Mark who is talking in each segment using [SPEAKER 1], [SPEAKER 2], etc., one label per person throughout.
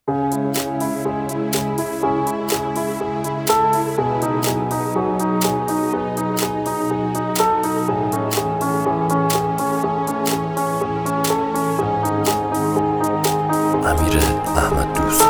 [SPEAKER 1] امیر احمد دوست.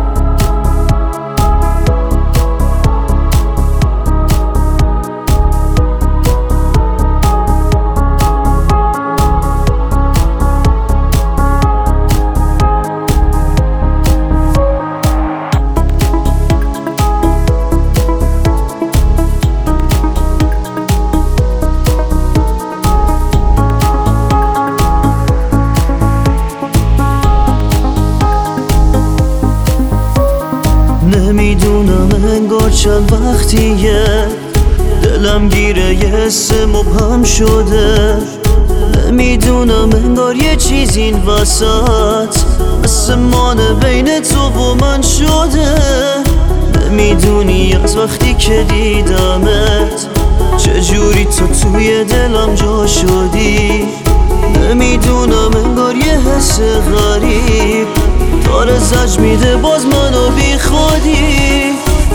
[SPEAKER 2] نمیدونم انگار چند وقتیه دلم گیره یه حس مبهم شده. نمیدونم انگار یه چیز این وسط آسمانه بین تو و من شده. نمیدونی از وقتی که دیدمت چجوری تو توی دلم جا شدی. نمیدونم انگار یه حس غریب داره زج میده باز منو بی خودی.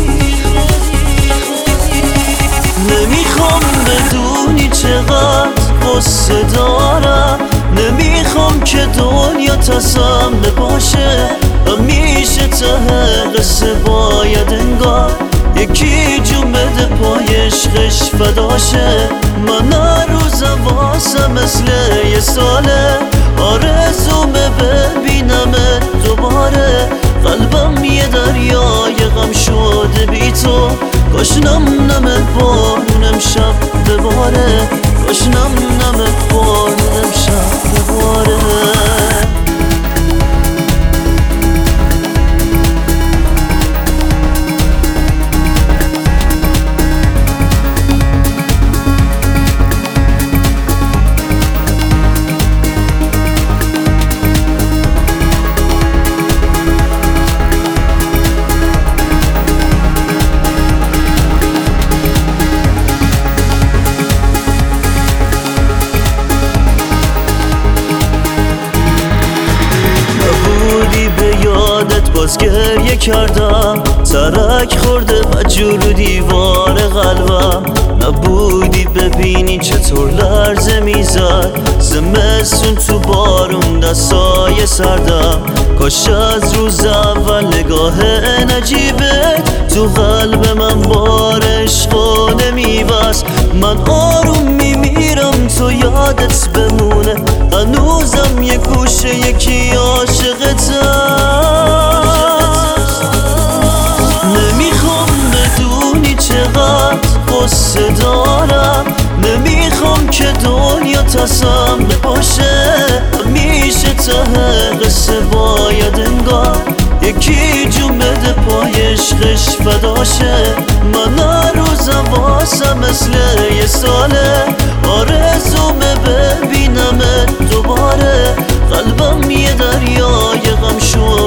[SPEAKER 2] نمیخوام بدونی چقدر قصه دارم، نمیخوام که دنیا تسمه باشه. همیشه ته قصه باید انگار یکی جون بده پای عشقش فداشه. من هر روزم واسه مثل یه ساله آرزومه ببینمت دوباره. قلبم یه دریای غم شده بی تو، کاش نمت بارون امشب بباره، کاش نمت بارون امشب بباره. باز گریه کردم، ترک خورده و جور دیوار قلبم. نبودی ببینی چطور لرزه میزد زمستون تو بارون دستای سردم. کاش از روز اول نگاه نجیبت تو قلب من بار عشقو نمیبست. من آروم میمیرم تو یادت بمونه، هنوزم یه گوشه یکی عاشقتم. نمیخوام بدونی چقدر قصه دارم، نمیخوام که دنیا تسمه باشه. همیشه ته قصه باید انگار یکی جون بده پای عشقش فداشه. من هر روزم واسه مثل یه ساله آرزومه ببینمت دوباره. قلبم یه دریای غم شد